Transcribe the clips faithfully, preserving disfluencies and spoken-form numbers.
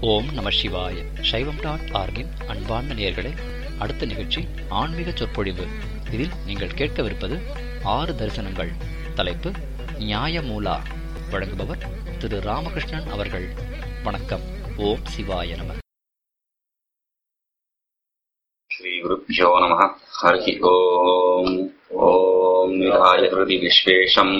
ஓம் நம சிவாய. சைவம் டாட் ஆர்கின் அன்பார்ந்த நேயர்களே, அடுத்த நிகழ்ச்சி ஆன்மீக சொற்பொழிவு. இதில் நீங்கள் கேட்கவிருப்பது ஆறு தரிசனங்கள். தலைப்பு நியாயமூலா. வழங்குபவர் திரு ராமகிருஷ்ணன் அவர்கள். வணக்கம். ஓம் சிவாய நம. ஸ்ரீ குருப்யோ நம. ஹரி ஓம். ஓம் நிராய ஹிருதி விஸ்வேஷம்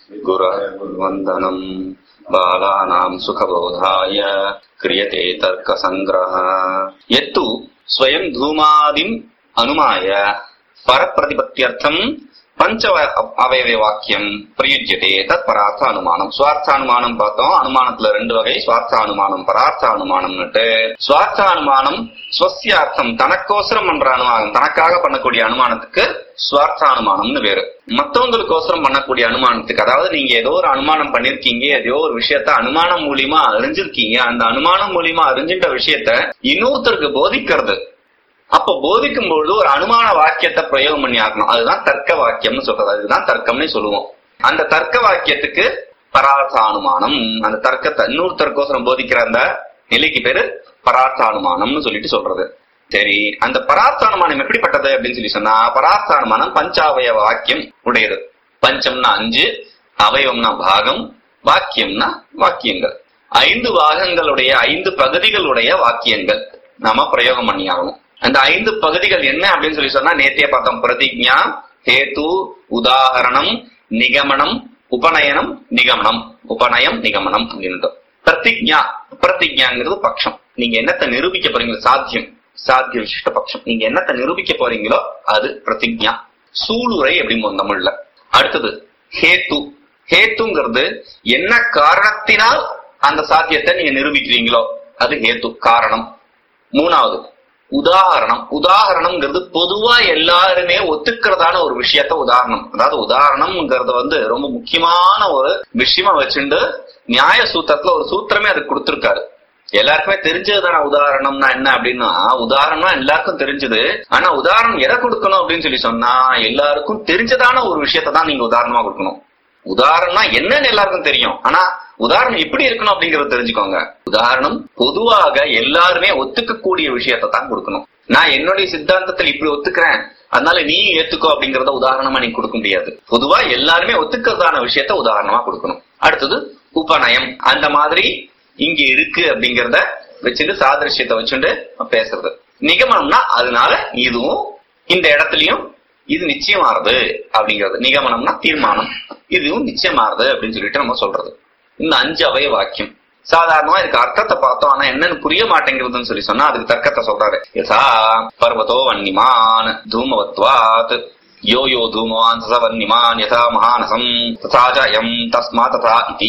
குருவந்தனம் பாலானாம் சுகபோதாய கிரியதே தர்க்க சங்கிரஹ. யத்து ஸ்வயம் தூமாதிம் அனுமாய பரப்பிரதிபத்தியர்த்தம் பஞ்ச அவயவ வாக்கியம் பிரயுஜ்யதே தத் பரார்த்த அனுமானம். சுவார்த்த அனுமானம் பார்த்தோம். அனுமானத்துல ரெண்டு வகை, சுவார்த்த அனுமானம், பரார்த்த அனுமானம்னுட்டு. சுவார்த்த அனுமானம் ஸ்வஸ்யார்த்தம், தனக்கோசரம் பண்ற அனுமானம், தனக்காக பண்ணக்கூடிய அனுமானத்துக்கு சுவார்த்த அனுமானம்னு வேறு. மத்தவங்களுக்கோசரம் பண்ணக்கூடிய அனுமானத்துக்கு, அதாவது நீங்க ஏதோ ஒரு அனுமானம் பண்ணிருக்கீங்க, ஏதோ ஒரு விஷயத்த அனுமானம் மூலியமா அறிஞ்சிருக்கீங்க, அந்த அனுமானம் மூலியமா அறிஞ்சிட்ட விஷயத்த இன்னொருத்தருக்கு போதிக்கிறது. அப்ப போதிக்கும் பொழுது ஒரு அனுமான வாக்கியத்தை பிரயோகம் பண்ணி ஆகணும். அதுதான் தர்க்க வாக்கியம்னு சொல்றது. அதுதான் தர்க்கம்னு சொல்லுவோம். அந்த தர்க்க வாக்கியத்துக்கு பரார்த்த அனுமானம். அந்த தர்க்கத்தை இன்னொருத்தருக்கோசரம் போதிக்கிற அந்த நிலைக்கு பேரு பரார்த்த அனுமானம்னு சொல்லிட்டு சொல்றது. சரி, அந்த பரார்த்த அனுமானம் எப்படிப்பட்டது அப்படின்னு சொல்லி சொன்னா, பரார்த்த அனுமானம் பஞ்சாவயவ வாக்கியம் உடையது. பஞ்சம்னா அஞ்சு, அவயவம்னா பாகம், வாக்கியம்னா வாக்கியங்கள். ஐந்து பாகங்களுடைய ஐந்து பகுதிகளுடைய வாக்கியங்கள் நாம பிரயோகம் பண்ணி ஆகணும். அந்த ஐந்து பகுதிகள் என்ன அப்படின்னு சொல்லி சொன்னா, நேத்திய பார்த்தோம். பிரதிஜ்ஞா, ஹேது, உதாகரணம், நிகமனம், உபநயனம், நிகமனம். உபநயம், நிகமனம் அப்படின்னு. பிரதிஜ்ஞா, பிரதிஜ்ஞாங்கிறது பட்சம். நீங்க என்னத்தை நிரூபிக்க போறீங்களோ, சாத்தியம், சாத்திய விசிஷ்ட பட்சம். நீங்க என்னத்தை நிரூபிக்க போறீங்களோ அது பிரதிஜ்ஞா. சூளுரை அப்படிம்போம் தமிழ்ல. அடுத்தது ஹேத்து. ஹேத்துங்கிறது என்ன காரணத்தினால் அந்த சாத்தியத்தை நீங்க நிரூபிக்கிறீங்களோ அது ஹேத்து, காரணம். மூணாவது உதாரணம். உதாரணம்ங்கிறது பொதுவா எல்லாருமே ஒத்துக்கிறதான ஒரு விஷயத்த உதாரணம். அதாவது உதாரணம்ங்கிறது வந்து ரொம்ப முக்கியமான ஒரு விஷயமா வச்சுட்டு நியாய சூத்திரத்துல ஒரு சூத்திரமே அதுக்கு கொடுத்திருக்காரு. எல்லாருக்குமே தெரிஞ்சதுதான உதாரணம்னா என்ன அப்படின்னா, உதாரணம் எல்லாருக்கும் தெரிஞ்சது. ஆனா உதாரணம் எதை கொடுக்கணும் அப்படின்னு சொல்லி சொன்னா, எல்லாருக்கும் தெரிஞ்சதான ஒரு விஷயத்த தான் நீங்க உதாரணமா கொடுக்கணும். உதாரணம் என்னன்னு எல்லாருக்கும் தெரியும், ஆனா உதாரணம் எப்படி இருக்கணும் அப்படிங்கறத தெரிஞ்சுக்கோங்க. உதாரணம் பொதுவாக எல்லாருமே ஒத்துக்கக்கூடிய விஷயத்த தான் கொடுக்கணும். நான் என்னுடைய சித்தாந்தத்தில் இப்படி ஒத்துக்கிறேன், அதனால நீ ஏத்துக்கோ அப்படிங்கறத உதாரணமா நீங்க கொடுக்க முடியாது. பொதுவா எல்லாருமே ஒத்துக்கிறதான விஷயத்த உதாரணமா கொடுக்கணும். அடுத்தது உபநயம். அந்த மாதிரி இங்க இருக்கு அப்படிங்கறத வச்சுட்டு சாதிருஷ்யத்தை வச்சுட்டு பேசுறது. நிகமனம்னா அதனால இதுவும் இந்த இடத்துலயும் இது நிச்சயமாறுது அப்படிங்கிறது. நிகமனம்னா தீர்மானம், இதுவும் நிச்சயமாறுது அப்படின்னு சொல்லிட்டு நம்ம சொல்றது. இந்த அஞ்சு அவய வாக்கியம் சாதாரணமா இதுக்கு அர்த்தத்தை பார்த்தோம், ஆனா என்னன்னு புரிய மாட்டேங்கிறதுன்னு சொல்லி சொன்னா அதுக்கு தர்க்கத்தை சொல்றாரு. யதா பர்வதோ வன்னிமான் தூமவத்வாத் யோ யோ தூமவான் ச வன்னிமான் யதா மகானசம் ததாஜயம் தஸ்மா ததா இதி.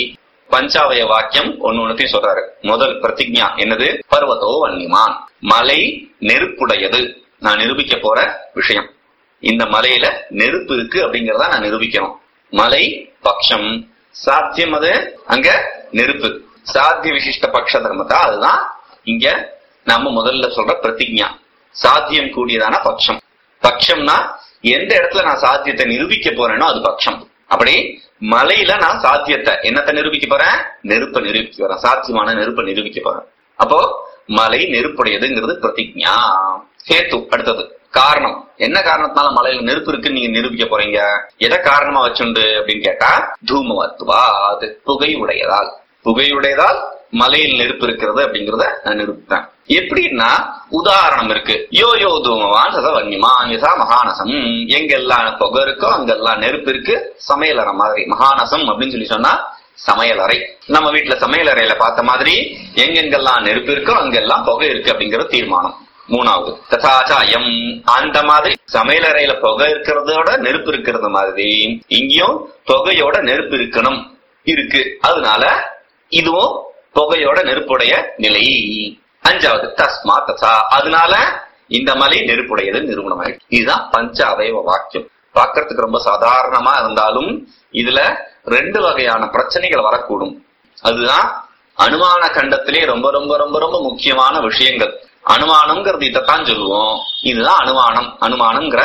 பஞ்சாவய வாக்கியம் ஒன்னு ஒன்னுத்தையும் சொல்றாரு. முதல் பிரதிஜ்ஞா என்னது? பர்வதோ வன்னிமான், மலை நெருப்புடையது. நான் நிரூபிக்க போற விஷயம், இந்த மலையில நெருப்பு இருக்கு அப்படிங்கறத நான் நிரூபிக்கணும். மலை பட்சம், சாத்தியம் அது அங்க நெருப்பு. சாத்திய விசிஷ்ட பட்ச தர்மத்தா அதுதான் இங்க நம்ம முதல்ல சொல்ற பிரதிஜ்ஞா. சாத்தியம் கூடியதான பட்சம். பட்சம்னா எந்த இடத்துல நான் சாத்தியத்தை நிரூபிக்க போறேனோ அது பட்சம். அப்படி மலையில நான் சாத்தியத்தை என்னத்தை நிரூபிக்க போறேன்? நெருப்பை நிரூபிக்க போறேன். சாத்தியமான நெருப்பை நிரூபிக்க போறேன். அப்போ மலை நெருப்புடையதுங்கிறது பிரதிஜ்ஞா. ஹேத்து. அடுத்தது காரணம். என்ன காரணத்தினால மலையில நெருப்பு இருக்குன்னு நீங்க நிரூபிக்க போறீங்க? எதை காரணமா வச்சுண்டு அப்படின்னு கேட்டா, தூமவத்வாத், புகை உடையதால். புகை உடையதால் மலையில் நெருப்பு இருக்கிறது அப்படிங்கறத நான் நிரூபிப்பேன். எப்படின்னா உதாரணம் இருக்கு. யோ யோ தூமவான் சத வன்னிமான் யதா மகானசம். எங்கெல்லாம் புகை இருக்கோ அங்கெல்லாம் நெருப்பு இருக்கு. சமையலறை மாதிரி. மகானசம் அப்படின்னு சொல்லி சொன்னா சமையலறை. நம்ம வீட்டுல சமையலறையில பார்த்த மாதிரி எங்கெங்கெல்லாம் நெருப்பு இருக்கோ அங்கெல்லாம் புகை இருக்கு அப்படிங்கறது தீர்மானம். மூணாவது ததாஜயம். அந்த மாதிரி சமையலறையில புகை இருக்கிறதோட நெருப்பு இருக்கிறது மாதிரி இங்கேயும் புகையோட நெருப்பு இருக்கணும், இருக்கு. அதனால இதுவும் புகையோட நெருப்புடைய நிலை. அஞ்சாவது தஸ்மா ததா. அதனால இந்த மலை நெருப்புடையது நிரூபணம் ஆயிடுச்சு. இதுதான் பஞ்ச அவயவ வாக்கியம். பார்க்கறதுக்கு ரொம்ப சாதாரணமா இருந்தாலும் இதுல ரெண்டு வகையான பிரச்சனைகள் வரக்கூடும். அதுதான் அனுமான கண்டத்திலே ரொம்ப ரொம்ப ரொம்ப ரொம்ப முக்கியமான விஷயங்கள். அனுமானம்ங்கிறது இதைத்தான் சொல்லுவோம். இதுதான் அனுமானம். அனுமானம்ங்கிற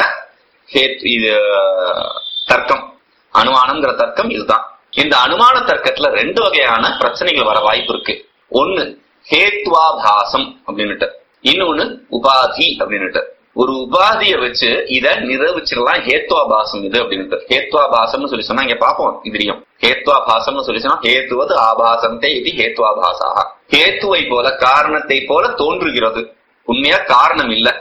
இது தர்க்கம். அனுமானம்ங்கிற தர்க்கம் இதுதான். இந்த அனுமான தர்க்கத்துல ரெண்டு வகையான பிரச்சனைகள் வர வாய்ப்பு இருக்கு. ஒண்ணு ஹேத்வாபாசம் அப்படின்னுட்டு, இன்னொன்னு உபாதி அப்படின்னுட்டு. ஒரு உபாதியை வச்சு இத நிரூபிச்சிடலாம் ஹேத்வாபாசம் இது அப்படின்ட்டு. ஹேத்வாபாசம்னு சொல்லி சொன்னா இங்க பாப்போம் இதுலயும் ஹேத்வாபாசம்னு சொல்லி சொன்னா ஹேத்துவது ஆபாசந்தே இது ஹேத்வாபாசாக. ஹேத்துவை போல காரணத்தை போல தோன்றுகிறது, உண்மையா காரணம் இல்ல,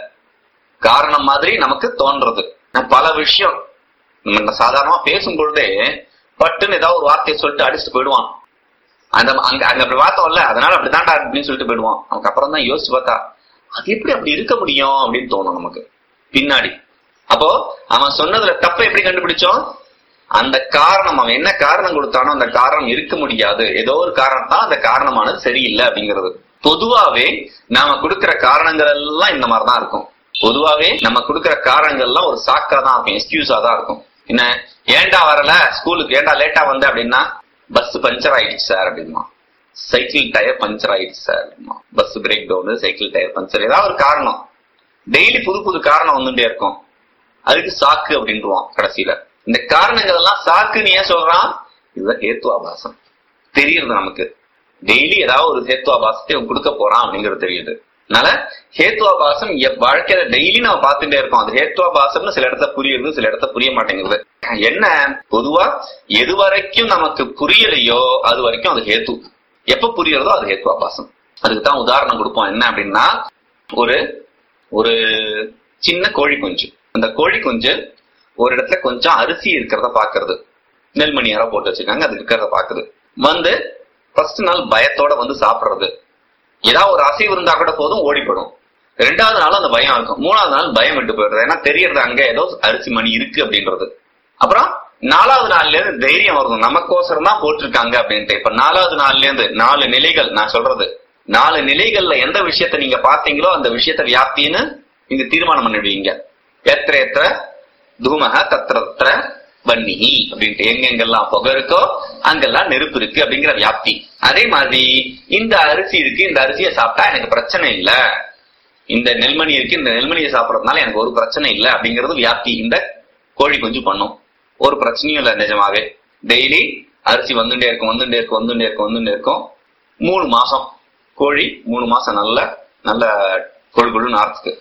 காரணம் மாதிரி நமக்கு தோன்றது. பல விஷயம் நம்ம சாதாரணமா பேசும் பொழுதே பட்டுன்னு ஏதாவது ஒரு வார்த்தையை சொல்லிட்டு அடிச்சுட்டு போயிடுவான். அந்த அங்க அங்க அப்படி பார்த்தோம்ல, அதனால அப்படித்தான்டா அப்படின்னு சொல்லிட்டு போயிடுவான். நமக்கு அப்புறம் தான் யோசிச்சு பார்த்தா அது எப்படி அப்படி இருக்க முடியும் அப்படின்னு தோணும் நமக்கு பின்னாடி. அப்போ அவன் சொன்னதுல தப்ப எப்படி கண்டுபிடிச்சோம்? அந்த காரணம், அவன் என்ன காரணம் கொடுத்தானோ அந்த காரணம் இருக்க முடியாது, ஏதோ ஒரு காரணம் தான் அந்த காரணமானது சரியில்லை அப்படிங்கிறது. பொதுவாவே நாம கொடுக்கிற காரணங்கள் எல்லாம் இந்த மாதிரிதான் இருக்கும். பொதுவாவே நம்ம கொடுக்கிற காரணங்கள் எல்லாம் ஒரு சாக்கா தான் இருக்கும், எக்ஸ்கியூஸா தான் இருக்கும். என்ன, ஏண்டா வரல ஸ்கூலுக்கு, ஏண்டா லேட்டா வந்த அப்படின்னா பஸ் பஞ்சர் ஆயிடுச்சு சார் அப்படின்னா, சைக்கிள் டயர் பஞ்சர் ஆயிடுச்சு சார் அப்படின்னா, bus break down, cycle tyre puncture, ஏதாவது ஒரு காரணம். டெய்லி புது புது காரணம் வந்துட்டே இருக்கும், அதுக்கு சாக்கு அப்படின்றான் கடைசியில. இந்த காரணங்கள் எல்லாம் சாக்குன்னு ஏன் சொல்றான்? இதுதான் ஹேத்வாபாசம் தெரியுது நமக்கு. டெய்லி ஏதாவது ஒரு ஹேத்வாபாசத்தை அவன் கொடுக்க போறான் அப்படிங்கிறது தெரியுது. அதனால ஹேத்வாபாசம் வாழ்க்கையில டெய்லி நம்ம பார்த்துட்டே இருக்கோம். அது ஹேத்வாபாசம்னு சில இடத்துல புரியுது, சில இடத்துல புரிய மாட்டேங்குது. என்ன, பொதுவா எது வரைக்கும் நமக்கு புரியலையோ அது வரைக்கும் அது ஹேத்து, எப்ப புரியறதோ அது ஹேத்வாபாசம். அதுக்கு தான் உதாரணம் கொடுப்போம். என்ன அப்படின்னா, ஒரு ஒரு சின்ன கோழி குஞ்சு, அந்த கோழி குஞ்சு ஒரு இடத்துல கொஞ்சம் அரிசி இருக்கிறத பாக்குறது, நெல்மணி யாரோ போட்டு வச்சிருக்காங்க, அது இருக்கிறத பாக்குது. வந்து ஃபர்ஸ்ட் நாள் பயத்தோட வந்து சாப்பிடுறது, ஏதாவது ஒரு அசைவு இருந்தா கூட போதும் ஓடிப்படும். ரெண்டாவது நாள் அந்த பயம் இருக்கும், மூணாவது நாள் பயம் விட்டு போயிடுறது, ஏன்னா தெரியறது அங்க ஏதோ அரிசி மணி இருக்கு அப்படின்றது. அப்புறம் நாலாவது நாள்ல இருந்து தைரியம் வரும், நமக்கோசரம் தான் போட்டிருக்காங்க அப்படின்ட்டு. இப்ப நாலாவது நாள்ல இருந்து நாலு நிலைகள் நான் சொல்றது, நாலு நிலைகள்ல எந்த விஷயத்த நீங்க பாத்தீங்களோ அந்த விஷயத்த வியாப்தின்னு நீங்க தீர்மானம் பண்ணிடுவீங்க. எத்திர எத்திர தூமக தத்திர வன்னிஹி அப்படின்ட்டு, எங்கெங்கெல்லாம் புகை இருக்கோ அங்கெல்லாம் நெருப்பு இருக்கு அப்படிங்கிற வியாப்தி. அதே மாதிரி இந்த அரிசி இருக்கு, இந்த அரிசியை சாப்பிட்டா எனக்கு பிரச்சனை இல்ல, இந்த நெல்மணி இருக்கு, இந்த நெல்மணியை சாப்பிடறதுனால எனக்கு ஒரு பிரச்சனை இல்லை அப்படிங்கிறது வியாப்தி இந்த கோழி குஞ்சு பண்ணும். ஒரு பிரச்சனையும் இல்லை நிஜமாவே. டெய்லி அரிசி வந்துட்டே இருக்கும் வந்துட்டே இருக்கும் வந்துட்டே இருக்கும் வந்துட்டே இருக்கும். மூணு மாசம் கோழி, மூணு மாசம் நல்ல நல்ல கொழு கொழு நார்த்துக்கு.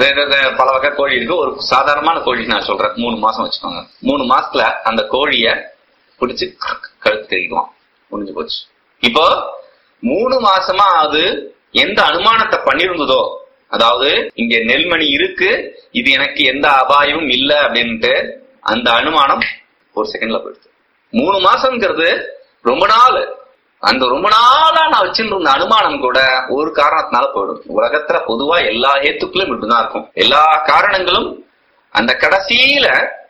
பல வகை கோழி இருக்கு, ஒரு சாதாரணமான கோழி நான் சொல்றேன், மூணு மாசம் வச்சுக்கோங்க. மூணு மாசத்துல அந்த கோழிய பிடிச்சு கழுத்து தெரிவிக்கலாம், முடிஞ்சு போச்சு. இப்போ மூணு மாசமா அது எந்த அனுமானத்தை பண்ணிருந்ததோ, அதாவது இங்க நெல்மணி இருக்கு, இது எனக்கு எந்த அபாயமும் இல்லை அப்படின்ட்டு அந்த அனுமானம் ஒரு செகண்ட்ல போயிடுது. மூணு மாசம்ங்கிறது ரொம்ப நாள். அந்த ரொம்ப நாளா நான் வச்சுட்டு இருந்த அனுமானம் கூட ஒரு காரணத்தினால போயிடும். உலகத்துல பொதுவா எல்லா ஏத்துக்களும் இப்படிதான் இருக்கும். எல்லா காரணங்களும் அந்த கடைசியில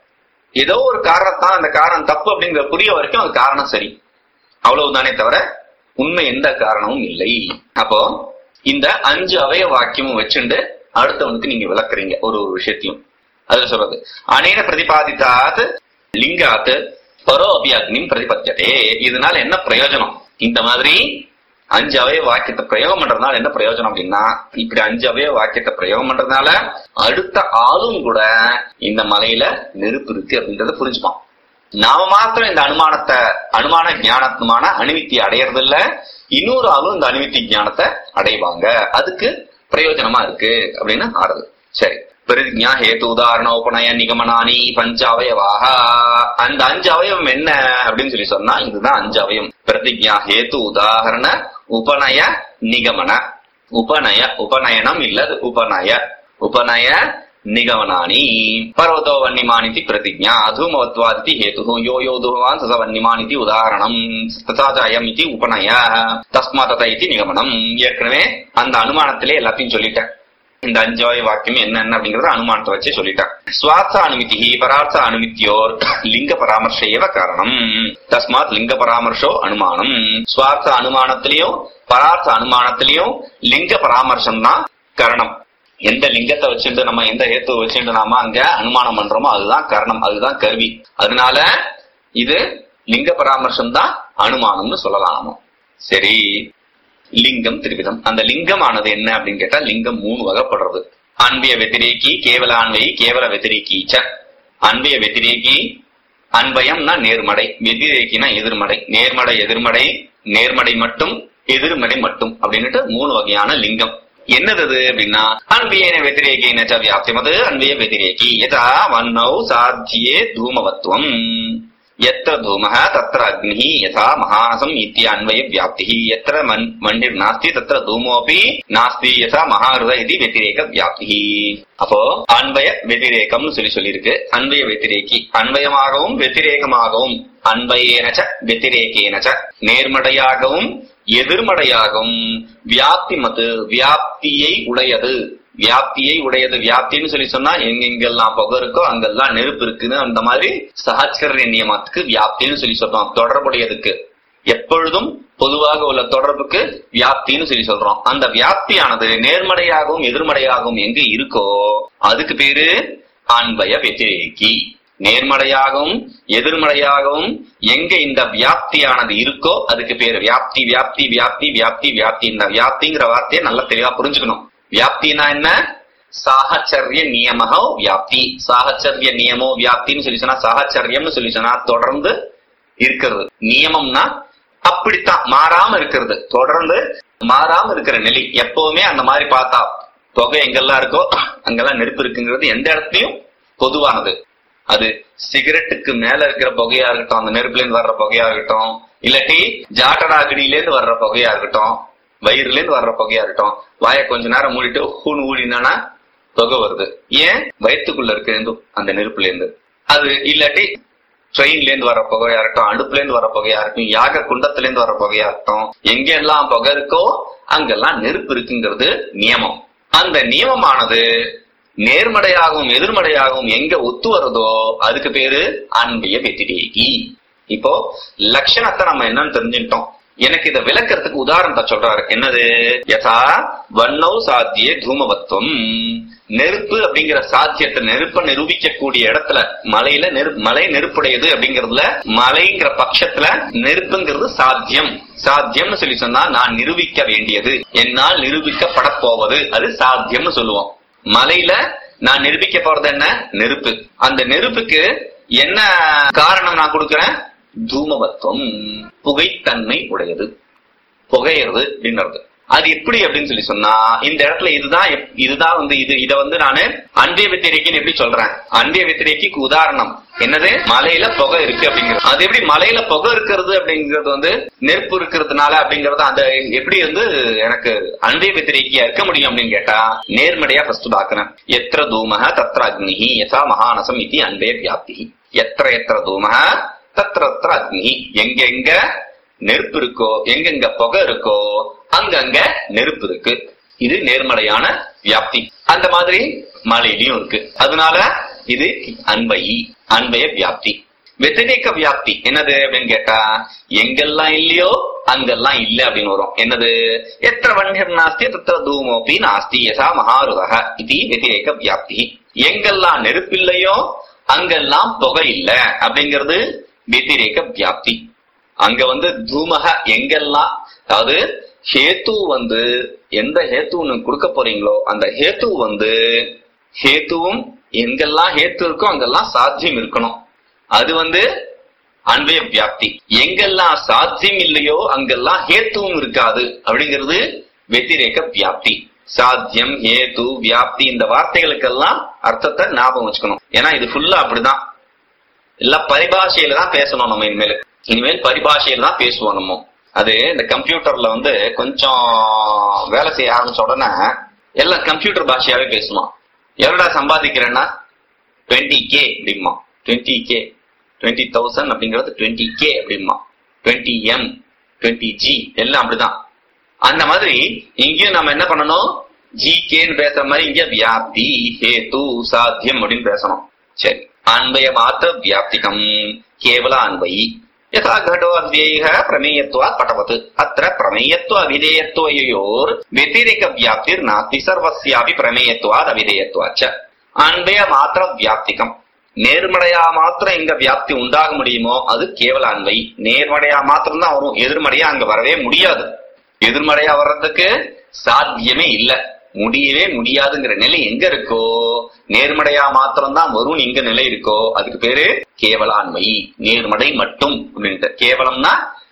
ஏதோ ஒரு காரணத்தான், அந்த காரணம் தப்பு அப்படிங்கிற புரிய வரைக்கும் அது காரணம் சரி, அவ்வளவுதானே தவிர உண்மை எந்த காரணமும் இல்லை. அப்போ இந்த அஞ்சு அவய வாக்கியமும் வச்சுண்டு அடுத்தவனுக்கு நீங்க விளக்குறீங்க ஒரு ஒரு விஷயத்தையும். அதுல சொல்றது அனேன பிரதிபாதித்தாத் லிங்காத் பரோ அபி அக்னிம் பிரதிபத்தியதே. இதனால என்ன பிரயோஜனம்? இந்த மாதிரி அஞ்சு அவய வாக்கியத்தை பிரயோகம் பண்றதுனால என்ன பிரயோஜனம் அப்படின்னா, இப்படி அஞ்சு அவய வாக்கியத்தை பிரயோகம் பண்றதுனால அடுத்த ஆளும் கூட இந்த மலையில நெருப்பு இருக்கு அப்படின்றத புரிஞ்சுப்பான். நாம மாத்திரம் இந்த அனுமானத்தை அனுமான ஞானத்துமான அனுவித்தி அடையறது இல்ல, இன்னொரு ஆளும் இந்த அனுவித்தி ஞானத்தை அடைவாங்க. அதுக்கு பிரயோஜனமா இருக்கு அப்படின்னு ஆறுது. சரி, பிரதிஜா ஹேத்து உதாரண உபநய நிகமனானி பஞ்ச அவயவாக. அந்த அஞ்சு அவயவம் என்ன அப்படின்னு சொல்லி சொன்னா இதுதான் அஞ்சு அவயம். பிரதிஜா ஹேத்து உதாரண உபநய நிகமன. உபநய உபநயனம் இல்லது உபநய உபநய நிகமனானி. பர்வதோ வன்னிமானிதி பிரதிஜா தூமவத்வாதி ஹேத்து யோ யோ துவான் ச வன்னிமானிதி உதாரணம் ததாஜயம் இது உபநய தஸ்மாத் இது நிகமனம். ஏற்கனவே அந்த அனுமானத்திலே எல்லாத்தையும் சொல்லிட்டேன். இந்த அஞ்சாவது வாக்கியம் என்னென்ன அப்படிங்கறத அனுமானத்தை வச்சு சொல்லிட்டான். சுவார்த்த அனுமதி பரார்த்த அனுமதியோர் லிங்க பராமர்ஷேவ காரணம். தஸ்மாத் லிங்க பராமர்ஷோ அனுமானம். சுவார்த்த அனுமானத்திலையும் பரார்த்த அனுமானத்திலையும் லிங்க பராமர்சம் தான் காரணம். எந்த லிங்கத்தை வச்சுட்டு நம்ம எந்த ஹேத்துவை வச்சுட்டு நாம அங்க அனுமானம் பண்றோமோ அதுதான் காரணம், அதுதான் கருவி. அதனால இது லிங்க பராமர்சம் தான் அனுமானம்னு சொல்லலாம். சரி, லிங்கம் திரிவிதம். அந்த லிங்கமானது என்ன அப்படின்னு கேட்டா லிங்கம் மூணு வகைப்படுறது. அன்பிய வெத்திரேக்கி, கேவல அன்வயி, கேவல வெத்திரேக்கீச்ச. அன்பிய வெத்திரேக்கி, அன்பயம்னா நேர்மடை, வெத்திரேக்கினா எதிர்மடை. நேர்மடை எதிர்மடை, நேர்மடை மட்டும் எதிர்மறை மட்டும் அப்படின்னுட்டு மூணு வகையான லிங்கம். என்னது அப்படின்னா அன்பியன வெத்திரேகின வியாப்திமது அன்பிய வெத்திரேகி யதா வன்னௌ சாத்தியே தூமவத்வம் எத்திர தூமஹ தத்திர அக்னிஹி யதா மகானசம் இத்திய அன்வய வியாப்திஹி எத்திர மண்டிர் நாஸ்தி தத்திர தூமோபி நாஸ்தி யதா மகாருத இது வெத்திரேக வியாப்திஹி. அப்போ அன்வய வெத்திரேகம்னு சொல்லி சொல்லியிருக்கு. அன்வய வெத்திரேகி அன்வயமாகவும் வெத்திரேகமாகவும் அன்வயேனச்ச வெத்திரேகேனச்ச நேர்மடையாகவும் எதிர்மடையாகவும் வியாப்தி மது வியாப்தியை உடையது. வியாப்தியை உடையது வியாப்தின்னு சொல்லி சொன்னா எங்கெங்கெல்லாம் புகை இருக்கோ அங்கெல்லாம் நெருப்பு இருக்குன்னு அந்த மாதிரி சஹச்சரிய நியமத்துக்கு வியாப்தின்னு சொல்லி சொல்றோம். தொடர்புடையதுக்கு எப்பொழுதும் பொதுவாக உள்ள தொடர்புக்கு வியாப்தின்னு சொல்லி சொல்றோம். அந்த வியாப்தியானது நேர்மறையாகவும் எதிர்மறையாகவும் எங்க இருக்கோ அதுக்கு பேரு அன்வய வெத்திரேகி. நேர்மறையாகவும் எதிர்மறையாகவும் எங்க இந்த வியாப்தியானது இருக்கோ அதுக்கு பேரு வியாப்தி. வியாப்தி வியாப்தி வியாப்தி வியாப்தி. இந்த வியாப்திங்கிற வார்த்தையை நல்லா தெளிவா புரிஞ்சுக்கணும். வியாப்தினா என்ன? சாஹச்சரிய நியமோ வியாப்தி. சாஹச்சரிய நியமோ வியாப்தின்னு சொல்லி சொன்னா சாஹச்சரியம்னு சொல்லி சொன்னா தொடர்ந்து இருக்கிறது. நியமம்னா அப்படித்தான் மாறாம இருக்கிறது, தொடர்ந்து மாறாம இருக்கிற நிலை. எப்பவுமே அந்த மாதிரி பார்த்தா புகை எங்கெல்லாம் இருக்கோ அங்கெல்லாம் நெருப்பு இருக்குங்கிறது எந்த இடத்துலயும் பொதுவானது. அது சிகரெட்டுக்கு மேல இருக்கிற புகையா இருக்கட்டும், அந்த நெருப்புல இருந்து வர்ற புகையா இருக்கட்டும், இல்லாட்டி ஜாட்டடாகடியில இருந்து வர்ற புகையா இருக்கட்டும், வயிறுல இருந்து வர்ற புகையா இருக்கட்டும், வாயை கொஞ்ச நேரம் மூடிட்டு ஹூன்னு ஊடினா புகை வருது. ஏன்? வயிற்றுக்குள்ள இருக்கு அந்த நெருப்புல இருந்து. அது இல்லாட்டி ட்ரெயின்ல இருந்து வர்ற புகையா இருக்கட்டும், அடுப்புல இருந்து வர புகையா இருக்கும், யாக குண்டத்துல இருந்து வர புகையா இருக்கட்டும், எங்கெல்லாம் புகை இருக்கோ அங்கெல்லாம் நெருப்பு இருக்குங்கிறது நியமம். அந்த நியமமானது நேர்மடையாகவும் எதிர்மடையாகவும் எங்க ஒத்து வருதோ அதுக்கு பேரு அன்பிய வெத்திரேகி. இப்போ லட்சணத்தை நம்ம என்னன்னு தெரிஞ்சுட்டோம். எனக்கு இதை விளக்கறதுக்கு உதாரணத்தை சொல்றாரு. என்னது? யதா வன்னௌ சாத்தியே தூமவத்துவம். நெருப்பு அப்படிங்கிற சாத்தியத்தை நெருப்ப நிரூபிக்கக்கூடிய இடத்துல மலையில நெருப்பு மலை நெருப்புடையது அப்படிங்கறதுல மலைங்கிற பட்சத்துல நெருப்புங்கிறது சாத்தியம். சாத்தியம்னு சொல்லி சொன்னா நான் நிரூபிக்க வேண்டியது, என்னால் நிரூபிக்கப்பட போவது, அது சாத்தியம்னு சொல்லுவோம். மலையில நான் நிரூபிக்க போறது என்ன? நெருப்பு. அந்த நெருப்புக்கு என்ன காரணம் நான் கொடுக்கிறேன்? தூமவத்துவம், புகைத்தன்மை உடையது, புகையிறது அப்படின்றது. அது எப்படி அப்படின்னு சொல்லி சொன்னா இந்த இடத்துல இதுதான் இதுதான் வந்து இது இதை வந்து நானு அன்பிய வெத்திரேக்கின்னு எப்படி சொல்றேன்? அன்பிய வெத்திரேக்கிக்கு உதாரணம் என்னது? மலையில புகை இருக்கு அப்படிங்கிறது. அது எப்படி மலையில புகை இருக்கிறது அப்படிங்கிறது வந்து நெருப்பு இருக்கிறதுனால அப்படிங்கறது அந்த எப்படி வந்து எனக்கு அன்பிய வெத்திரேக்கியா இருக்க முடியும் அப்படின்னு கேட்டா நேர்மறையா ஃபர்ஸ்ட் பாக்குறேன். எத்திர தூமஹ தத்திர அக்னிஹி யதா மகானசம் இதி அன்வய வியாப்திஹி. எத்திர எத்திர தூமஹ தத்திர தத்திர அக்னிஹி. எங்க எங்க நெருப்பு இருக்கோ, எங்கெங்க புகை இருக்கோ அங்கங்க நெருப்பு இருக்கு. இது நேர்மறையான வியாப்தி. அந்த மாதிரி மலையிலயும் இருக்கு. அதனால இது அன்வயி, அன்வய வியாப்தி. வெத்திரேக வியாப்தி என்னது அப்படின்னு கேட்டா எங்கெல்லாம் இல்லையோ அங்கெல்லாம் இல்ல அப்படின்னு வரும். என்னது? எத்திர வன்னிர் நாஸ்தி தத்திர தூமோபி நாஸ்தி யதா மகாருதஹ இது வெத்திரேக வியாப்தி. எங்கெல்லாம் நெருப்பு இல்லையோ அங்கெல்லாம் புகை இல்ல அப்படிங்கிறது வெத்திரேக வியாப்தி. அங்க வந்து தூமக எங்கெல்லாம், அதாவது ஹேத்து வந்து எந்த ஹேத்து கொடுக்க போறீங்களோ அந்த ஹேத்து வந்து ஹேத்துவும் எங்கெல்லாம் ஹேத்து இருக்கோ அங்கெல்லாம் சாத்தியம் இருக்கணும். அது வந்து அன்வய வியாப்தி. எங்கெல்லாம் சாத்தியம் இல்லையோ அங்கெல்லாம் ஹேத்துவும் இருக்காது அப்படிங்கிறது வெத்திரேக வியாப்தி. சாத்தியம், ஹேத்து, வியாப்தி இந்த வார்த்தைகளுக்கெல்லாம் அர்த்தத்தை ஞாபகம் வச்சுக்கணும். ஏன்னா இது ஃபுல்லா அப்படிதான். எல்லாம் பரிபாஷையில தான் பேசணும். நம்ம இனிமேல் இனிமேல் பரிபாஷையில தான் பேசுவோம். நம்ம அது இந்த கம்ப்யூட்டர்ல வந்து கொஞ்சம் வேலை செய்ய ஆரம்பிச்ச உடனே எல்லாம் கம்ப்யூட்டர் பாஷையாவே பேசுவான். எவ்வளோடா சம்பாதிக்கிறேன்னா டுவெண்ட்டி கே அப்படிமா, டுவெண்ட்டி கே டுவெண்ட்டி தௌசண்ட் அப்படிங்கிறது டுவெண்ட்டி கே அப்படிமா, டுவெண்ட்டி எம் டுவெண்ட்டி ஜி எல்லாம் அப்படிதான். அந்த மாதிரி இங்கேயும் நம்ம என்ன பண்ணணும்? ஜி கேன்னு பேசுற மாதிரி இங்க வியாப்தி, ஹேத்து, சாத்தியம் அப்படின்னு பேசணும். சரி, அன்வய மாத்திர வியாப்திகம் கேவல அன்வயி. யதா கடோ அத்வேய பிரமேயத்வாத் பட்டவத் அத்ர பிரமேயத்வ அவிதேயத்வயோர் வெத்திரேக வியாப்திர் நாஸ்தி சர்வஸ்யாபி பிரமேயத்வாத் அவிதேயத்வாச்ச. அன்வய மாத்திர வியாப்திகம் நேர்மறையா மாத்திரம் எங்க வியாப்தி உண்டாக முடியுமோ அது கேவல அன்வை. நேர்மறையா மாத்திரம் தான் வரும், எதிர்மறையா அங்க வரவே முடியாது. எதிர்மறையா வர்றதுக்கு சாத்தியமே இல்ல, முடியவே முடியாதுங்கிற நிலை எங்க இருக்கோ நேர்மறையா மாத்திரம் தான் வரும் எங்க நிலை இருக்கோ அதுக்கு பேரு கேவலான்மை, நேர்மறை மட்டும் அப்படின்ட்டு. கேவலம்னா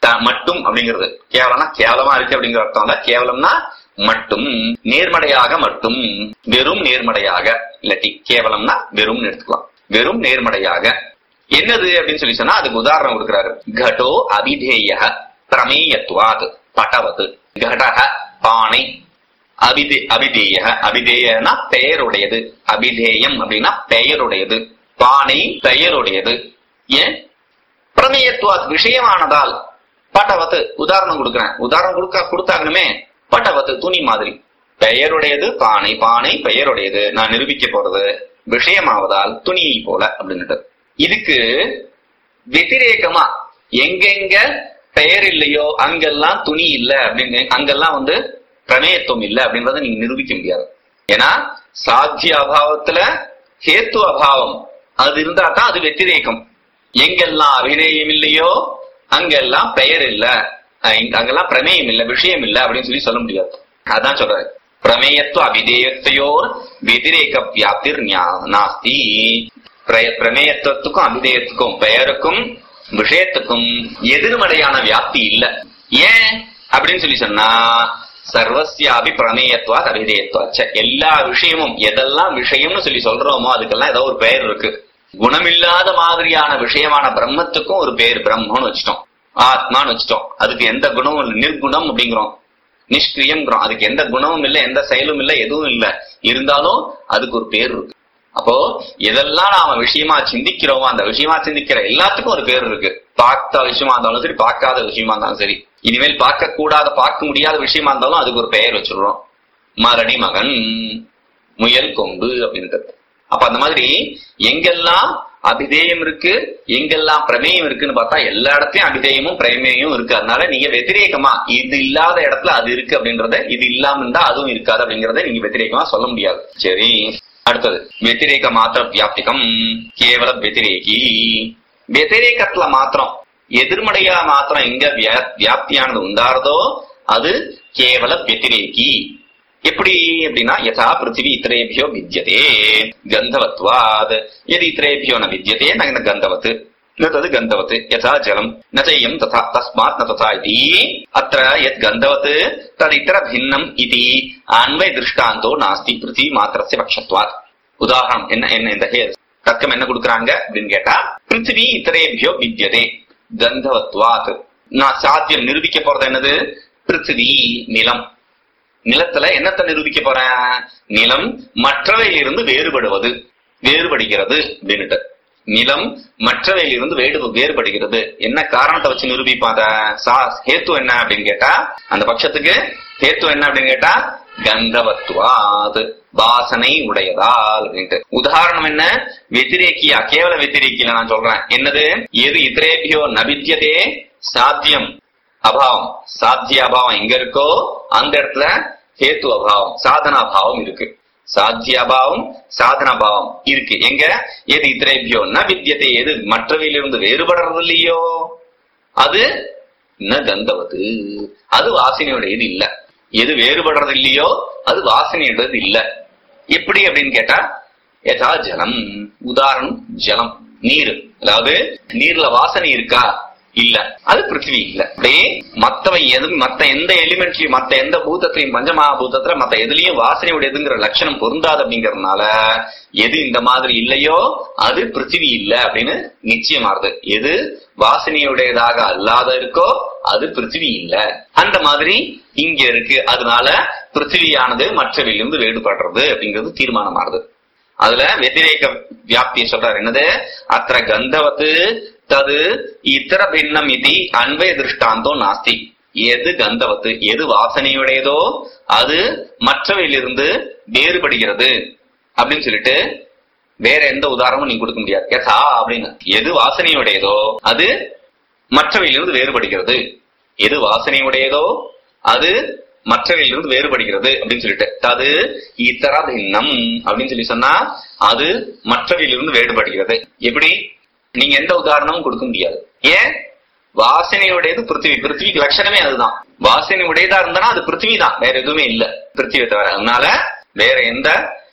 மட்டும் அப்படிங்கிறது கேவலம்னா கேவலமா இருக்கு அப்படிங்கிற அர்த்தம் இல்ல. கேவலம்னா மட்டும், நேர்மடையாக மட்டும், வெறும் நேர்மடையாக, இல்லாட்டி கேவலம்னா வெறும் எடுத்துக்கலாம். வெறும் நேர்மடையாக என்னது அப்படின்னு சொல்லி சொன்னா அதுக்கு உதாரணம் கொடுக்கிறாரு. கடோ அபிதேய பிரமேயத்வாத் பட்டவது. கடக பானை, அபிதே அபிதேய அபிதேயனா பெயருடையது, அபிதேயம் அப்படின்னா பெயருடையது, பானை பெயருடையது. ஏன் பிரமேயத்வாத் விஷயமானதால், பட்டவத்து உதாரணம் கொடுக்கிறேன். உதாரணம் கொடுக்க கொடுத்தாங்கனுமே, பட்டவத்து துணி மாதிரி, பெயருடையது பானை, பானை பெயருடையது, நான் நிரூபிக்க போறது விஷயமாவதால் துணியை போல அப்படின்னுட்டு. இதுக்கு வெத்திரேகமா எங்கெங்க பெயர் இல்லையோ அங்கெல்லாம் துணி இல்ல அப்படின்னு, அங்கெல்லாம் வந்து பிரமேயத்துவம் இல்ல அப்படின்றத நீங்க நிரூபிக்க முடியாது. ஏன்னா சாத்திய அபாவத்துல ஹேத்து அபாவம் அது இருந்தா தான் அது வெத்திரேகம். எங்கெல்லாம் அபிநயம் இல்லையோ அங்கெல்லாம் பெயர் இல்ல, அங்கெல்லாம் பிரமேயம் இல்ல, விஷயம் இல்ல அப்படின்னு சொல்லி சொல்ல முடியாது. அதான் சொல்றாரு, பிரமேயத்துவ அபிதேயத்தையோர் வெதிரேக வியாப்திர் நாஸ்தி. பிரமேயத்துவத்துக்கும் அபிதேயத்துக்கும் பெயருக்கும் விஷயத்துக்கும் எதிர்மறையான வியாப்தி இல்ல. ஏன் அப்படின்னு சொல்லி சொன்னா சர்வசியாபி பிரமேயத்துவா அபிதேயத்துவ, எல்லா விஷயமும் எதெல்லாம் விஷயம்னு சொல்லி சொல்றோமோ அதுக்கெல்லாம் ஏதோ ஒரு பெயர் இருக்கு. குணமில்லாத மாதிரியான விஷயமான பிரம்மத்துக்கும் ஒரு பேர் பிரம்மன்னு வச்சுட்டோம், ஆத்மான்னு வச்சுட்டோம். அதுக்கு எந்த குணமும் இல்லை, நிர்குணம் அப்படிங்கிறோம், நிஷ்கிரியம்ங்கிறோம். அதுக்கு எந்த குணமும் இல்லை, எந்த செயலும் இல்லை, எதுவும் இல்லை, இருந்தாலும் அதுக்கு ஒரு பேர் இருக்கு. அப்போ எதெல்லாம் நாம விஷயமா சிந்திக்கிறோமோ அந்த விஷயமா சிந்திக்கிற எல்லாத்துக்கும் ஒரு பேர் இருக்கு. பார்த்த விஷயமா இருந்தாலும் சரி, பார்க்காத விஷயமா இருந்தாலும் சரி, இனிமேல் பார்க்க கூடாத பார்க்க முடியாத விஷயமா இருந்தாலும் அதுக்கு ஒரு பெயர் வச்சிடுறோம். மரணி மகன், முயல் கொம்பு அப்படின்றது. அப்ப அந்த மாதிரி எங்கெல்லாம் அபிதேயம் இருக்கு எங்கெல்லாம் பிரமேயம் இருக்குன்னு பார்த்தா எல்லா இடத்துலயும் அபிதேயமும் பிரமேயமும் இருக்கு. அதனால நீங்க வெத்திரேகமா இது இல்லாத இடத்துல அது இருக்கு அப்படின்றத, இது இல்லாம இருந்தா அதுவும் இருக்காது அப்படிங்கறத நீங்க வெத்திரேகமா சொல்ல முடியாது. சரி, அடுத்தது வெத்திரேக மாத்திர வியாப்திகம் கேவல வெத்திரேகி. வெத்திரேகத்துல மாத்திரம் எதிர்மறையா மாத்திரம் எங்க வியாப்தியானது உண்டாறதோ அது கேவல வெத்திரேகி. எப்படி அப்படின்னா யதா பிருத்திவி இத்திரேபியோ வித்யதே கந்தவத்வாத், எது இத்திரேபியோ ந வித்யதே ந கந்தவத் ந தது கந்தவத், யதா ஜலம் ந சையம் ததா தஸ்மாத் ந ததா இதி. அத்ர யத் கந்தவத் தத் இத்தர பின்னம் இதி அன்வய திருஷ்டாந்தோ நாஸ்தி பிருத்திவி மாத்திரஸ்ய பக்ஷத்வாத். உதாரணம் என்ன என்ன இந்த தர்க்கம் என்ன கொடுக்குறாங்க அப்படின்னு கேட்டா, பிருத்திவி இத்திரேபியோ வித்யதே கந்தவத்வாத். நான் சாத்தியம் நிரூபிக்க போறது என்னது, பிருத்திவி நிலம். நிலத்துல என்னத்தை நிரூபிக்க போறேன், நிலம் மற்றவையிலிருந்து வேறுபடுவது, வேறுபடுகிறது அப்படின்னுட்டு. நிலம் மற்றவையிலிருந்து வேடு வேறுபடுகிறது என்ன காரணத்தை வச்சு நிரூபிப்பாத, சா ஹேத்து என்ன அப்படின்னு கேட்டா, அந்த பட்சத்துக்கு ஹேத்து என்ன அப்படின்னு கேட்டா கந்தவத்வாது, வாசனை உடையதால் அப்படின்ட்டு. உதாரணம் என்ன, வெத்திரேக்கியா கேவல வெத்திரேக்கியில நான் சொல்றேன். என்னது, எது இத்திரேபியோ நபித்யதே சாத்தியம் அபாவம், சாத்திய அபாவம் எங்க இருக்கோ அந்த இடத்துல ஹேத்து அபாவம் சாதனா பாவம் இருக்கு. சாத்திய அபாவம் சாதனா பாவம் இருக்கு எங்க, எது இத்திரேபியோ ந வித்யதே, எது மற்றவையிலிருந்து வேறுபடுறது இல்லையோ அது ந கந்தவது, அது வாசனையுடையது இல்ல. எது வேறுபடுறது இல்லையோ அது வாசனையுடையது இல்ல. எப்படி அப்படின்னு கேட்டா யதா ஜலம், உதாரணம் ஜலம் நீர். அதாவது நீர்ல வாசனை இருக்கா, இல்ல, அது பிருத்திவி இல்ல. அப்படியே மத்தவை எது மத்த எந்த எலிமெண்ட்லயும் மத்த எந்த பூதத்திலையும் பஞ்சமகாபூதத்துல மத்த எதுலயும் வாசனை உடையதுங்கிற லட்சணம் பொருந்தாது. அப்படிங்கறதுனால எது இந்த மாதிரி இல்லையோ அது பிருத்திவி இல்ல அப்படின்னு நிச்சயமாறுது. எது வாசனையுடையதாக அல்லாத இருக்கோ அது பிருத்திவி இல்ல. அந்த மாதிரி இங்க இருக்கு. அதனால பிருத்திவியானது மற்றவையிலிருந்து வேறுபடுறது அப்படிங்கிறது தீர்மானமாறுது. அதுல வெத்திரேக வியாப்தியை சொல்றாரு. என்னது, அத்திர கந்தவத்து தது இத்தர பின்னம் இது அன்வய திருஷ்டாந்தோ நாஸ்தி. எது கந்தவத்து, எது வாசனையுடையதோ அது மற்றவையிலிருந்து வேறுபடுகிறது அப்படின்னு சொல்லிட்டு வேற எந்த உதாரணமும் நீங்க கொடுக்க முடியாது. யதா அப்படின்னு, எது வாசனையுடையதோ அது மற்றவையிலிருந்து வேறுபடுகிறது, எது வாசனையுடையதோ அது மற்றவையிலிருந்து வேறுபடுகிறது அப்படின்னு சொல்லிட்டு, அது இத்தர பின்னம் அப்படின்னு சொல்லி சொன்னா அது மற்றவையிலிருந்து வேறுபடுகிறது. எப்படி, நீங்க எந்த உதாரணமும் கொடுக்க முடியாது. ஏன், வாசனையுடையது பிருத்திவி, பிருத்திவிக்கு லட்சணமே அதுதான். வாசனை உடையதா இருந்தா அது பிருத்திவி தான், வேற எதுவுமே இல்ல பிருத்திவி தவிர. அதனால வேற எந்த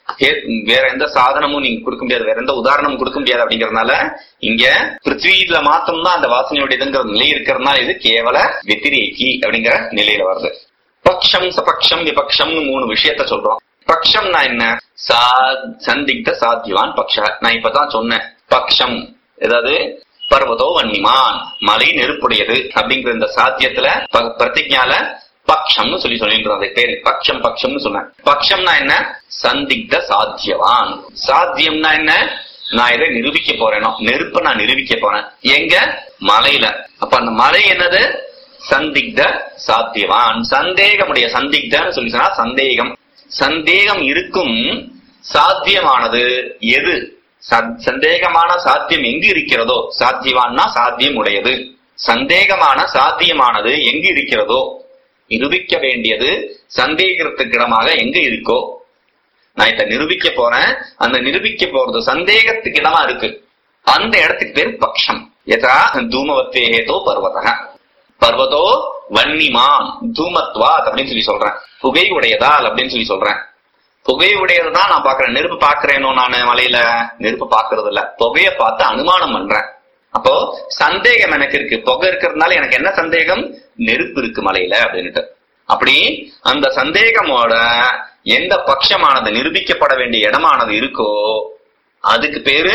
வேற எந்த சாதனமும் நீங்க கொடுக்க முடியாது, வேற எந்த உதாரணமும் கொடுக்க முடியாது. அப்படிங்கறதுனால இங்க பிருத்திவியில மாத்தம் தான் அந்த வாசனையுடையதுங்கிற நிலை இருக்கிறதுனால இது கேவல வெத்திரேக்கி அப்படிங்கிற நிலையில வருது. பக்ஷம் சபக்ஷம் விபக்ஷம்னு மூணு விஷயத்த சொல்றோம். பக்ஷம்னா என்ன? சா சந்திக்த சாத்தியவான் பக்ஷ. நான் இப்பதான் சொன்னேன் பக்ஷம் ஏதாவது பர்வதோ வன்னிமான் மலை நெருப்புடையது அப்படிங்கிற இந்த சாத்தியத்துல பிரதிஜால பக்ஷம்னு சொல்லி சொல்லிட்டு பேரு பக்ஷம் பக்ஷம்னு சொன்னேன். பக்ஷம்னா என்ன? சந்திக்த சாத்தியவான். சாத்தியம்னா என்ன? நான் இதை நிரூபிக்க போறேனோ, நெருப்ப நான் நிரூபிக்க போறேன் எங்க? மலையில. அப்ப அந்த மலை என்னது? சந்திக்த சாத்தியவான். சந்தேகமுடைய சந்திக்தன்னு சொல்லி சொன்னா சந்தேகம். சந்தேகம் இருக்கும் சாத்தியமானது எது? சந்தேகமான சாத்தியம் எங்கு இருக்கிறதோ, சாத்தியவான்னா சாத்தியம் உடையது. சந்தேகமான சாத்தியமானது எங்கு இருக்கிறதோ, நிரூபிக்க வேண்டியது சந்தேகத்துக்கு இடமாக எங்க இருக்கோ, நான் இத நிரூபிக்க போறேன், அந்த நிரூபிக்க போறது சந்தேகத்துக்கு இடமா இருக்கு, அந்த இடத்துக்கு பேர் பக்ஷம். யதா தூமவத்தேதோ பர்வத பர்வதோ வன்னிமான் தூமத்வாத் அப்படின்னு சொல்லி சொல்றேன். புகை உடையதால் அப்படின்னு சொல்லி சொல்றேன். புகை உடையதுதான் நான் பாக்குறேன். நெருப்பு பாக்குறேனோ நானு மலையில? நெருப்பு பாக்குறது இல்ல, புகைய பார்த்து அனுமானம் பண்றேன். அப்போ சந்தேகம் எனக்கு இருக்கு. புகை இருக்கிறதுனால எனக்கு என்ன சந்தேகம்? நெருப்பு இருக்கு மலையில அப்படின்னுட்டு. அப்படி அந்த சந்தேகமோட எந்த பட்சமானது நிரூபிக்கப்பட வேண்டிய இடமானது இருக்கோ அதுக்கு பேரு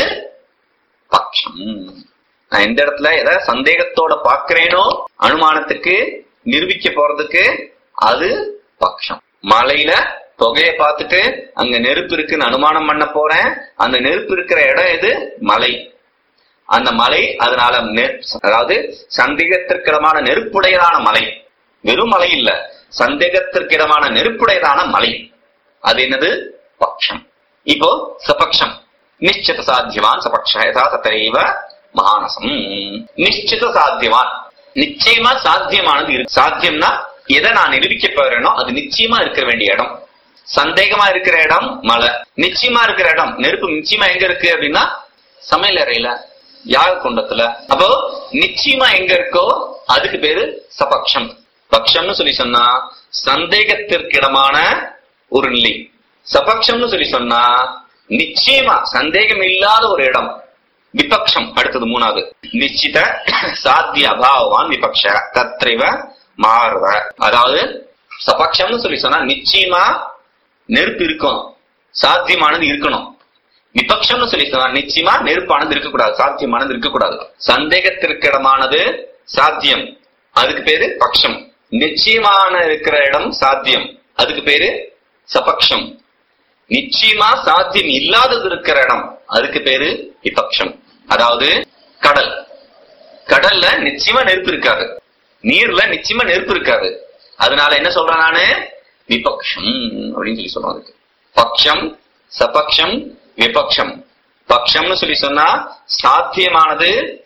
பட்சம். நான் எந்த இடத்துல எதை சந்தேகத்தோட பாக்குறேனோ அனுமானத்துக்கு நிரூபிக்க போறதுக்கு அது பட்சம். மலையில புகையை பார்த்துட்டு அங்க நெருப்பு இருக்குன்னு அனுமானம் பண்ண போறேன். அந்த நெருப்பு இருக்கிற இடம் எது? மலை. அந்த மலை அதனால அதாவது சந்தேகத்திற்கிடமான நெருப்புடையதான மலை. வெறும் மலை இல்ல, சந்தேகத்திற்கிடமான நெருப்புடையதான மலை. அது என்னது? பட்சம். இப்போ சபக்ஷம் நிச்சித சாத்தியவான் சபக்ஷ யதா ததைவ மகானசம். நிச்சித சாத்தியவான் நிச்சயமா சாத்தியமானது இருக்கு. சாத்தியம்னா எதை நான் நிரூபிக்க போறேனோ அது நிச்சயமா இருக்க வேண்டிய இடம். சந்தேகமா இருக்கிற இடம் மலை, நிச்சயமா இருக்கிற இடம் நெருப்பு. நிச்சயமா எங்க இருக்கு அப்படின்னா சமையல் அறையில, யாக குண்டத்துல. அப்போ நிச்சயமா எங்க இருக்கோ அதுக்கு பேரு சபக்ஷம். பக்ஷம்னு சொல்லி சொன்னா சந்தேகத்திற்கிடமான ஒரு நிலை. சபக்ஷம்னு சொல்லி சொன்னா நிச்சயமா சந்தேகம் இல்லாத ஒரு இடம். விபக்ஷம் அடுத்தது மூணாவது. நிச்சித சாத்திய அபாவான் விபக்ஷ தத்ரைவ மாறுவ. அதாவது சபக்ஷம்னு சொல்லி சொன்னா நிச்சயமா நெருப்பு இருக்கணும், சாத்தியமானது இருக்கணும். விபக்ஷம்னு சொல்லி சொன்னா நிச்சயமா நெருப்பானது இருக்கக்கூடாது, சாத்தியமானது இருக்கக்கூடாது. சந்தேகத்திற்கிடமானது சாத்தியம், அதுக்கு பேரு பக்ஷம். நிச்சயமான இருக்கிற இடம் சாத்தியம், அதுக்கு பேரு சபக்ஷம். நிச்சயமா சாத்தியம் இல்லாதது இருக்கிற இடம் அதுக்கு பேரு விபக்ஷம். அதாவது கடல், கடல்ல நிச்சயமா நெருப்பு இருக்காது, நீர்ல நிச்சயமா நெருப்பு இருக்காது. அதனால என்ன சொல்றேன் நானு? விபக்ஷம் அப்படின்னு சொல்லி சொல்றோம். அதுக்கு பக்ஷம் சபக்ஷம் விபக்ஷம். பக்ஷம்னு சொல்லி சொன்னா சாத்தியமானது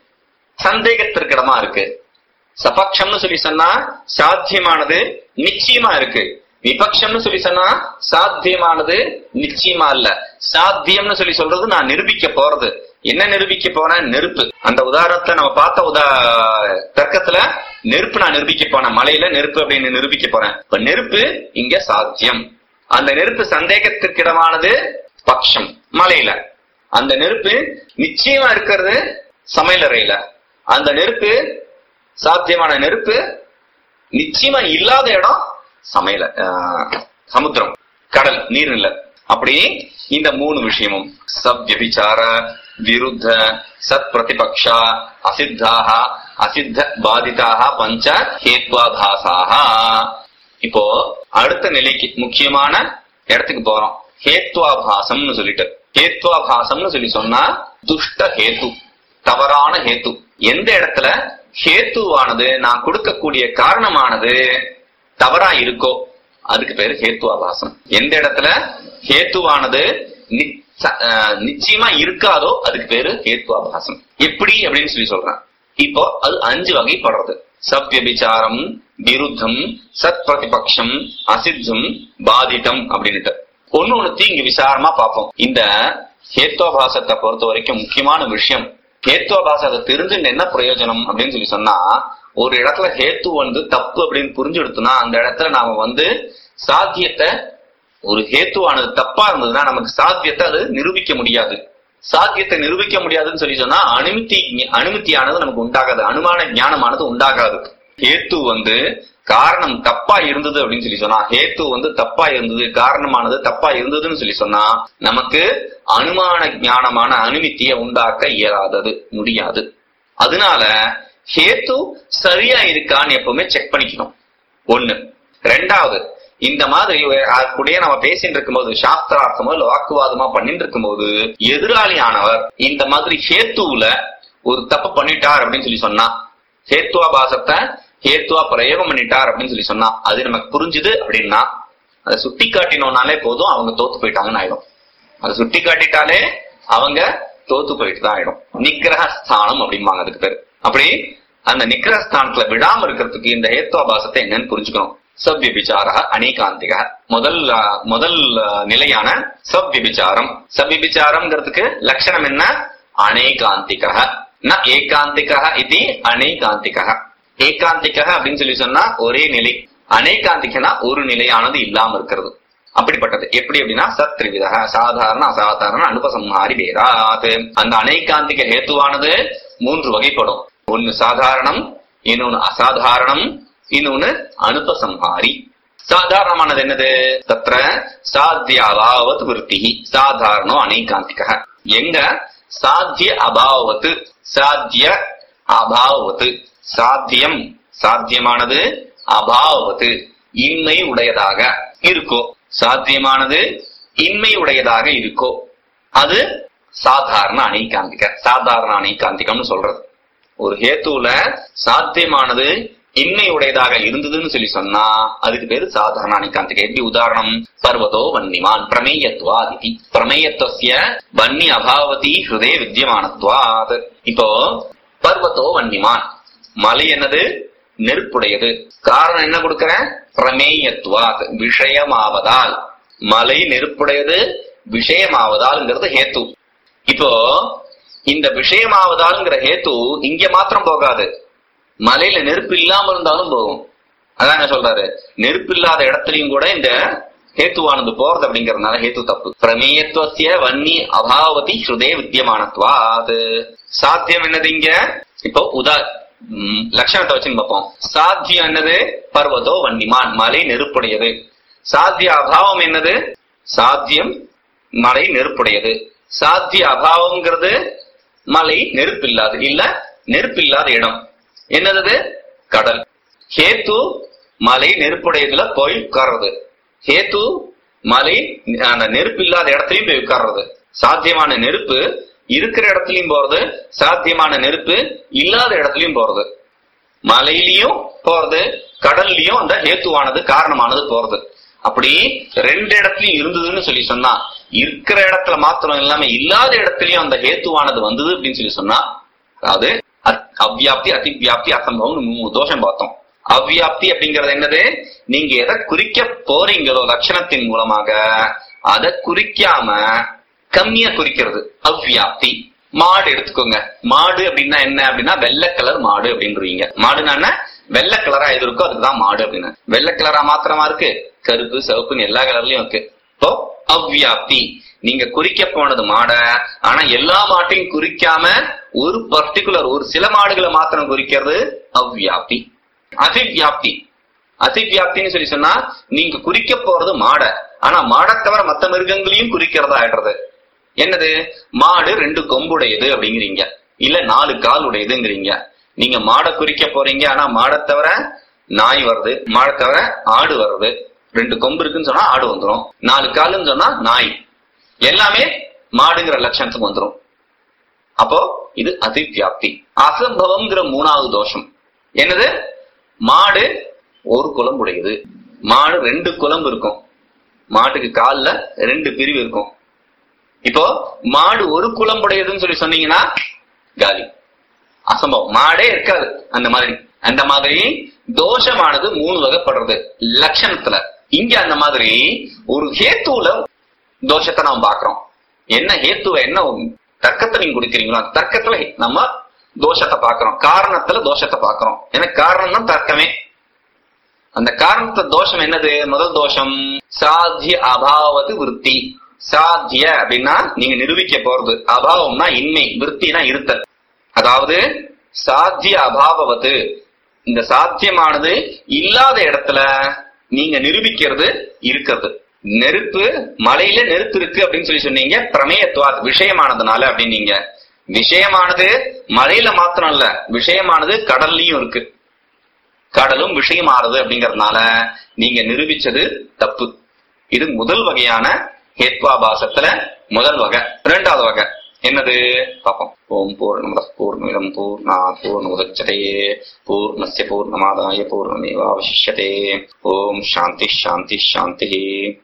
சந்தேகத்திற்கிடமா இருக்கு. சபக்ஷம்னு சொல்லி சொன்னா சாத்தியமானது நிச்சயமா இருக்கு. விபக்ஷம்னு சொல்லி சொன்னா சாத்தியமானது நிச்சயமா இல்ல. சாத்தியம்னு சொல்லி சொல்றது நான் நிரூபிக்க போறது. என்ன நிரூபிக்க போறேன்? நெருப்பு. அந்த உதாரணத்தை நம்ம பார்த்த உதா தர்க்கத்துல நெருப்பு நான் நிரூபிக்க போனேன். மலையில நெருப்பு அப்படின்னு நிரூபிக்க போறேன். இப்ப நெருப்பு இங்க சாத்தியம். அந்த நெருப்பு சந்தேகத்திற்கிடமானது பக்ஷம் மலையில. அந்த நெருப்பு நிச்சயமா இருக்கிறது சமையலறையில. அந்த நெருப்பு சாத்தியமான நெருப்பு நிச்சயமா இல்லாத இடம் சமையல சமுத்திரம், கடல், நீர் இல்ல. அப்படி இந்த மூணு விஷயமும் சவ்யபிச்சார விருத்த சத் பிரதிபக்ஷா அசித்தாக அசித்த பாதிதாக பஞ்ச ஹேத்வாபாசாக. இப்போ அடுத்த நிலைக்கு முக்கியமான இடத்துக்கு போறோம். ஹேத்வாபாசம்னு சொல்லிட்டு, ஹேத்வாபாசம்னு சொல்லி சொன்னா துஷ்ட ஹேத்து, தவறான ஹேத்து. எந்த இடத்துல ஹேத்துவானது நான் கொடுக்கக்கூடிய காரணமானது தவறா இருக்கோ அதுக்கு பேரு ஹேத்துவாபாசம். எந்த இடத்துல ஹேத்துவானது நிச்சயமா இருக்காதோ அதுக்கு பேரு ஹேத்துவாபாசம். எப்படி அப்படின்னு சொல்லி சொல்றேன். இப்போ அது அஞ்சு வகைப்படுறது. சவ்யபிச்சாரம், விருத்தம், சத் பிரதிபக்ஷம், அசித்தம், பாதிதம் அப்படின்னுட்டு ஒன்னு ஒண்ணு இங்க விசாரமா பார்ப்போம். இந்த ஹேத்வாபாசத்தை பொறுத்த வரைக்கும் முக்கியமான விஷயம், ஹேத்வாபாசத்தை தெரிஞ்சு என்ன பிரயோஜனம் அப்படின்னு சொல்லி சொன்னா, ஒரு இடத்துல ஹேத்து வந்து தப்பு அப்படின்னு புரிஞ்சு எடுத்தோம்னா அந்த இடத்துல நாம வந்து சாத்தியத்தை ஒரு ஹேத்துவானது தப்பா இருந்ததுன்னா நமக்கு சாத்தியத்தை அது நிரூபிக்க முடியாது. சாத்தியத்தை நிரூபிக்க முடியாதுன்னு சொல்லி சொன்னா அனுமதி அனுமதியானது நமக்கு உண்டாகாது, அனுமான ஞானமானது உண்டாகாது. ஹேத்து வந்து காரணம் தப்பா இருந்தது அப்படின்னு சொல்லி சொன்னா, ஹேத்து வந்து தப்பா இருந்தது, காரணமானது தப்பா இருந்ததுன்னு சொல்லி சொன்னா நமக்கு அனுமான ஞானமான அனுமதியை உண்டாக்க இயலாதது, முடியாது. அதனால ஹேத்து சரியா இருக்கான்னு எப்பவுமே செக் பண்ணிக்கணும். ஒண்ணு. ரெண்டாவது, இந்த மாதிரி கூட நம்ம பேசிட்டு இருக்கும் போது சாஸ்திரார்த்தமோ இல்ல வாக்குவாதமா பண்ணிட்டு இருக்கும் போது எதிராளியானவர் இந்த மாதிரி ஹேத்துவுல ஒரு தப்பு பண்ணிட்டார் அப்படின்னு சொல்லி சொன்னா, ஹேத்துவாபாசத்தை ஹேத்துவா பிரயோகம் பண்ணிட்டார் அப்படின்னு சொல்லி சொன்னா அது நமக்கு புரிஞ்சுது அப்படின்னா அதை சுட்டி காட்டினோம்னாலே போதும், அவங்க தோத்து போயிட்டாங்கன்னு ஆயிடும். அதை சுட்டி காட்டிட்டாலே அவங்க தோத்து போயிட்டு தான் ஆயிடும். நிக்கிரகஸ்தானம் அப்படிம்பாங்க அதுக்கு பேரு. அப்படி அந்த நிக்கிரகஸ்தானத்துல விடாம இருக்கிறதுக்கு இந்த ஹேத்துவாபாசத்தை என்னன்னு புரிஞ்சுக்கணும். சவ்விபிச்சார அநேகாந்திக முதல் முதல் நிலையான சவ்விபிச்சாரம். சவ்விபிச்சாரம்ங்கிறதுக்கு லட்சணம் என்ன? அநேகாந்திக ந ஏகாந்திக இது அநேகாந்திக. ஏகாந்திக அப்படின்னு சொல்லி சொன்னா ஒரே நிலை, அநேகாந்திகனா ஒரு நிலையானது இல்லாம இருக்கிறது. அப்படிப்பட்டது எப்படி அப்படின்னா சத்ரிவித சாதாரண அசாதாரண அனுபசம்ஹாரி பேராத். அந்த அநேகாந்திக ஹேத்துவானது மூன்று வகைப்படும். ஒன்னு சாதாரணம், இன்னொன்னு அசாதாரணம், இன்னொன்னு அனுபசம்ஹாரி. சாதாரணமானது என்னது? தத்ர சாத்தியாபாவத் விருத்தி சாதாரணோ அநேகாந்திக. எங்க சாத்திய அபாவத்து, சாத்திய அபாவத்து, சாத்தியம் சாத்தியமானது அபாவத்து இன்மை உடையதாக இருக்கோ, சாத்தியமானது இன்மை உடையதாக இருக்கோ அது சாதாரண அநேகாந்திக. சாதாரண அநேகாந்திகம்னு சொல்றது ஒரு ஹேத்துல சாத்தியமானது இன்மை உடையதாக இருந்ததுன்னு சொல்லி சொன்னா அதுக்கு பேரு சாதாரண அநேகாந்திக. எப்படி உதாரணம்? பர்வதோ வன்னிமான் பிரமேயத்வாதி. பிரமேயத்வஸ்ய வன்னி அபாவதி ஹிருதே வித்யமானத்வாத். இப்போ பர்வதோ வன்னிமான், மலை என்னது? நெருப்புடையது. காரணம் என்ன கொடுக்கிறேன்? பிரமேயத்வாத், விஷயமாவதால். மலை நெருப்புடையது விஷயமாவதால்ங்கிறது ஹேத்து. இப்போ இந்த விஷயமாவதால்ங்கிற ஹேத்து இங்க மாத்திரம் போகாது, மலையில நெருப்பு இல்லாம இருந்தாலும் போகும். அதான் என்ன சொல்றாரு, நெருப்பு இல்லாத இடத்துலயும் கூட இந்த ஹேத்துவானது போறது அப்படிங்கறதுனால ஹேத்து தப்பு. பிரமேயத்வஸ்ய வன்னி அபாவதி ஹிருதே வித்யமானத்வாத். சாத்தியம் என்னது இங்க? இப்போ உதா லட்சணத்தை வச்சுன்னு பார்ப்போம். சாத்தியம் என்னது? பர்வதோ வன்னிமான், மலை நெருப்புடையது. சாத்திய அபாவம் என்னது? சாத்தியம் மலை நெருப்புடையது. சாத்திய அபாவம்ங்கிறது மலை நெருப்பு இல்லாது, இல்ல நெருப்பு இல்லாத இடம் என்னது? கடல். ஹேத்து மலை நெருப்புடையதுல போய் உட்கார்றது, ஹேத்து மலை அந்த நெருப்பு இல்லாத இடத்துலயும் போய் உட்கார்றது. சாத்தியமான நெருப்பு இருக்கிற இடத்துலயும் போறது, சாத்தியமான நெருப்பு இல்லாத இடத்துலயும் போறது. மலையிலயும் போறது, கடல்லயும் அந்த ஹேத்துவானது காரணமானது போறது. அப்படி ரெண்டு இடத்துலயும் இருந்ததுன்னு சொல்லி சொன்னா, இருக்கிற இடத்துல மாத்திரம் இல்லாம இல்லாத இடத்துலயும் அந்த ஹேத்துவானது வந்தது அப்படின்னு சொல்லி சொன்னா அது அவ்வியாப்தி அதிவியாப்தி அசம்பவம் மூணு தோஷம் பார்த்தோம். அவ்வியாப்தி அப்படிங்கறது என்னது? நீங்க எதை குறிக்க போறீங்களோ லட்சணத்தின் மூலமாக அதை குறிக்காம கம்மியா குறிக்கிறது அவ்வியாப்தி. மாடு எடுத்துக்கோங்க. மாடு அப்படின்னா என்ன அப்படின்னா வெள்ளை கலர் மாடு அப்படின்றீங்க. மாடுனா வெள்ளை கலரா எது இருக்கோ அதுக்குதான் மாடு அப்படின்னு. வெள்ளை கலரா மாத்திரமா இருக்கு, கருப்பு சிவப்புன்னு எல்லா கலர்லயும் இருக்கு. இப்போ அவ்வியாப்தி, நீங்க குறிக்க போனது மாட, ஆனா எல்லா மாட்டையும் குறிக்காம ஒரு பர்டிகுலர் ஒரு சில மாடுகளை மாத்திரம் குறிக்கிறது அவ்வியாப்தி. அதிவியாப்தி, அதிவியாப்தின்னு சொல்லி சொன்னா நீங்க குறிக்க போறது மாட, ஆனா மாடை தவிர மத்த மிருகங்களையும் குறிக்கிறதா ஆயிடுறது. என்னது? மாடு ரெண்டு கொம்புடையது அப்படிங்கிறீங்க, இல்ல நாலு கால் உடையதுங்கிறீங்க. நீங்க மாடை குறிக்க போறீங்க, ஆனா மாடை தவிர நாய் வருது, மாடை தவிர ஆடு வருது. ரெண்டு கொம்பு இருக்குன்னு சொன்னா ஆடு வந்துடும், நாலு காலுன்னு சொன்னா நாய், எல்லாமே மாடுங்கிற லட்சணத்துக்கு வந்துடும். அப்போ இது அதிவியாப்தி. அசம்பவம்ங்கிற மூணாவது தோஷம் என்னது? மாடு ஒரு குளம்பு உடையது. மாடு ரெண்டு குளம்பு இருக்கும், மாட்டுக்கு கால்ல ரெண்டு பிரிவு இருக்கும். இப்போ மாடு ஒரு குளம்புடையதுன்னு சொல்லி சொன்னீங்கன்னா காலி, அசம்பவம், மாடே இருக்காது. அந்த மாதிரி அந்த மாதிரி தோஷமானது மூணு வகைப்படுறது லட்சணத்துல. இங்க அந்த மாதிரி ஒரு ஹேத்துல தோஷத்தை நாம் பாக்குறோம். என்ன ஹேத்துவ என்ன தர்க்கத்தை நீங்க கொடுக்கிறீங்களோ அந்த தர்க்கத்துல நம்ம தோஷத்தை பாக்குறோம், காரணத்துல தோஷத்தை பாக்குறோம். ஏன்னா காரணம் தான் தர்க்கமே. அந்த காரணத்த தோஷம் என்னது? முதல் தோஷம் சாத்திய அபாவது விருத்தி. சாத்திய அப்படின்னா நீங்க நிரூபிக்க போறது, அபாவம்னா இன்மை, விருத்தினா இருத்தல். அதாவது சாத்திய அபாவது, இந்த சாத்தியமானது இல்லாத இடத்துல நீங்க நிரூபிக்கிறது இருக்கிறது. நெருப்பு, மலையில நெருப்பு இருக்கு அப்படின்னு சொல்லி சொன்னீங்க, பிரமேயத்துவா விஷயமானதுனால அப்படின்னீங்க. விஷயமானது மலையில மாத்திரம் இல்ல, விஷயமானது கடல்லயும் இருக்கு. கடலும் விஷயமானது அப்படிங்கறதுனால நீங்க நிரூபிச்சது தப்பு. இது முதல் வகையான ஹேத்வாபாசத்துல முதல் வகை. இரண்டாவது வகை என்னது பாப்போம். ஓம் பூர்ணமதః பூர்ணமிதம் பூர்ணாத் பூர்ணமுதச்யதே பூர்ணஸ்ய பூர்ணமாதாய பூர்ணமேவாவசிஷ்யதே. ஓம் சாந்தி சாந்தி சாந்தி.